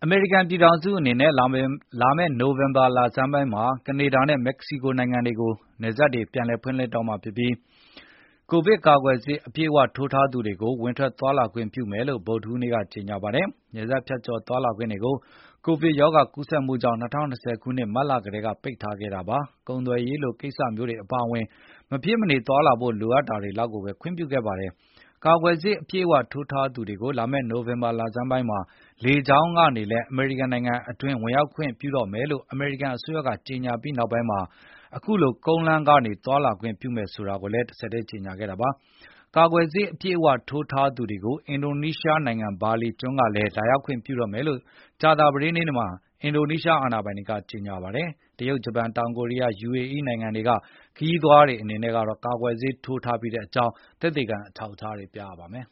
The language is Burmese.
အမေရိကန်ပြည်ထောင်စုအနေနဲ့လာမယ့်နိုဝင်ဘာလဆန်းပိုင်းမှာကနေဒါနဲ့မက္ကဆီကိုနိုင်ငံတွေကို နယ်စပ်တွေပြန်လည်ဖွင့်လှစ်တော့မှာဖြစ်ပြီးကိုဗစ်ကာကွယ်ဆေးအပြည့်အဝထိုးထားသူတွေကိုဝင်ထွက်သွားလာခွင့်ပြုမယ်လို့ဗုဒ္ဓဟူးနေ့ကကြေညာပါတယ်။နယ်စပ်ဖြတ်ကျော်သွားလာခွင့်တွေကိုကိုဗစ်ရောဂါကူးစက်မှုကြောင့်2020ခုနှစ်မတ်လကတည်းကပိတ်ထားခဲ့တာပါ။ကုန်သွယ်ရေးလိုကိစ္စမျိုးတွေအပါအဝင်မဖြစ်မနေသွားလာဖို့လိုအပ်တာတွေလောက်ကိုပဲခွင့်ပြုခဲ့ပါတယ်။ကာကွယ်ဆေးအပြည့်အဝထိုးထားသူတွေကိုလာမယ့်နိုဝင်ဘာလဆန်းပိုင်းမှာလေကြောင်းကနေလည်းအမေရိကန်နိုင်ငံအတွင်းဝင်ရောက်ခွင့်ပြုတော့မယ်လို့အမေရိကန်အစိုးရကကြေညာပြီးနောက်ပိုင်းမှာအခုလိုကုန်းလမ်းကနေသွားလာခွင့်ပြုမယ်ဆိုတာကိုလည်းတဆက်တည်းကြေညာခဲ့တာပါ။ကာကွယ်ဆေးအပြည့်အဝထိုးထားသူတွေကိုအင်ဒိုနီးရှားနိုင်ငံဘာလီကျွန်းကလည်းလာရောက်ခွင့်ပြုတော့မယ်လို့ကြာသပတေးနေ့မှာအင်ဒိုနီးရှားအာဏာပိုင်တွေကကြေညာပါတယ်။တရုတ်၊ဂျပန်၊တောင်ကိုရီးယား၊ UAE နိုင်ငံတွေကခရီးသွားတွေအနေနဲ့ကတော့ကာကွယ်ဆေးထိုးထားပြီးကြောင်းသက်သေခံအထောက်အထားတွေပြရပါမယ်